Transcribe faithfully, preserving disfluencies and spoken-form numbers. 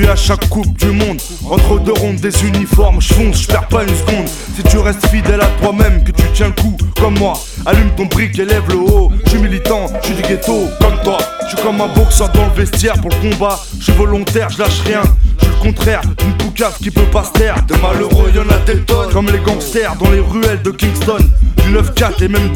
suis à chaque coupe du monde. Entre deux rondes des uniformes, je fonce, je perds pas une seconde. Si tu restes fidèle à toi-même, que tu tiens le coup comme moi, allume ton brick et lève le haut. Je suis militant, je suis du ghetto comme toi. Je suis comme un boxeur dans le vestiaire pour le combat. Je suis volontaire, je lâche rien. Je suis le contraire d'une poucave qui peut pas se taire. De malheureux y'en a des tonnes, comme les gangsters dans les ruelles de Kingston. Du neuf quatre et même